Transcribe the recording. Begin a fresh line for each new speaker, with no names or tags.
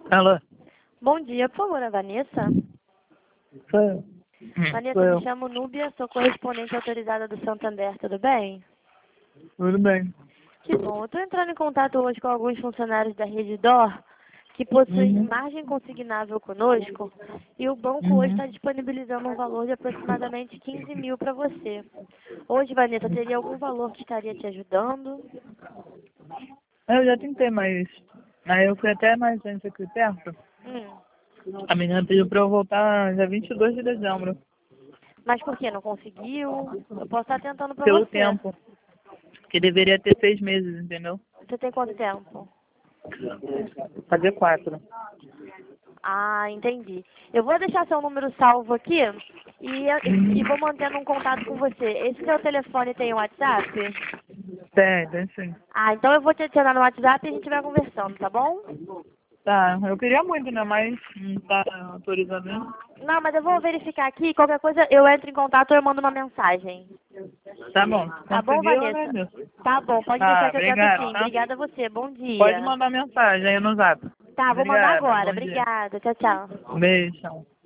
Alô?
Bom dia, por favor, a Vanessa.
Sou eu.
Vanessa,
Sou eu.
me chamo Núbia, sou correspondente autorizada do Santander, tudo bem?
Tudo bem.
Que bom. Eu estou entrando em contato hoje com alguns funcionários da Rede DOR que possuem margem consignável conosco e o banco hoje está disponibilizando um valor de aproximadamente 15 mil para você. Hoje, Vanessa, teria algum valor que estaria te ajudando?
Eu já tentei, mas aí eu fui até mais gente aqui perto. A menina pediu pra eu voltar dia 22 de dezembro.
Mas por que? Não conseguiu? Eu posso estar tentando para
Pelo
você.
tempo. Que deveria ter 6 meses, entendeu?
Você tem quanto tempo?
Fazer 4.
Ah, entendi. Eu vou deixar seu número salvo aqui e vou mantendo um contato com você. Esse seu telefone tem WhatsApp?
Tem sim.
Ah, então eu vou te adicionar no WhatsApp e a gente vai conversando, tá bom?
Tá, eu queria muito, né? Mas não tá autorizando mesmo.
Não, mas eu vou verificar aqui. Qualquer coisa eu entro em contato ou eu mando uma mensagem.
Tá bom.
Tá bom,
Consegui, eu
Vanessa?
agradeço.
Tá bom, pode
Tá,
deixar que eu tento
obrigado,
sim.
tá?
Obrigada a você. Bom
Pode
dia.
mandar mensagem aí no zap.
Tá, vou mandar
Obrigada,
agora.
bom dia.
Obrigada. Tchau, tchau.
Beijo.